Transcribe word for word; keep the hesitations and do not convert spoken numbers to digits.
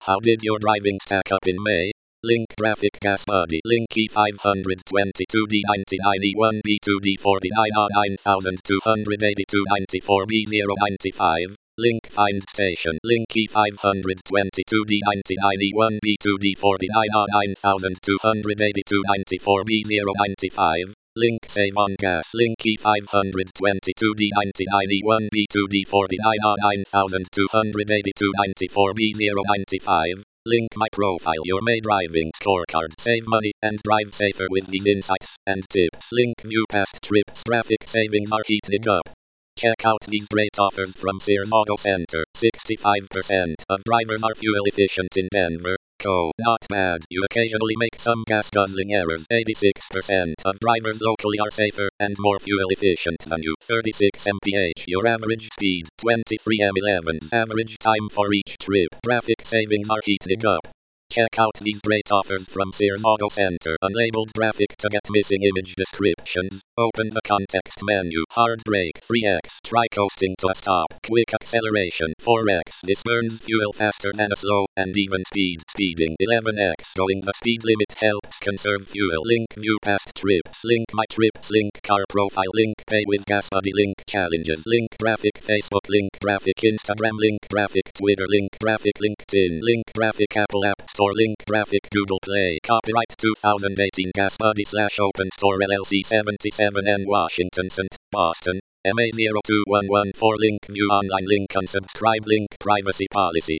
How did your driving stack up in May? Link graphic gas buddy. Link E five twenty-two D ninety-nine E one B two D forty-nine A nine two eighty-two ninety-four B zero ninety-five. Link find station. Link E five twenty-two D ninety-nine E one B two D forty-nine A nine two eighty-two ninety-four B zero ninety-five. Link save on gas. Link E five twenty-two D ninety-nine E one B two D forty-nine A nine two eighty-two ninety-four B zero ninety-five. Link my profile. Your May driving scorecard. Save money and drive safer with these insights and tips. Link view past trips. Traffic savings are heating up. Check out these great offers from Sears Auto Center. sixty-five percent of drivers are fuel efficient in Denver. Co. Not bad. You occasionally make some gas guzzling errors. eighty-six percent of drivers locally are safer and more fuel efficient than you. thirty-six miles per hour. Your average speed. twenty-three miles eleven. Average time for each trip. Traffic savings are heating up. Check out these great offers from Sears Auto Center. Unlabeled graphic to get missing image descriptions. Open the context menu. Hard brake three x. Try coasting to a stop. Quick acceleration four x. This burns fuel faster than a slow and even speed. Speeding eleven x. Going the speed limit helps conserve fuel. Link view past trips. Link my trips. Link car profile. Link pay with gas buddy. Link challenges. Link graphic Facebook. Link graphic Instagram. Link graphic Twitter. Link graphic LinkedIn. Link graphic Apple App Store. Link graphic Google Play. Copyright twenty eighteen Gas Buddy slash Open Store L L C seventy-seven N Washington, Saint Boston. M A zero two one one four. Link view online. Link unsubscribe. Link privacy policy.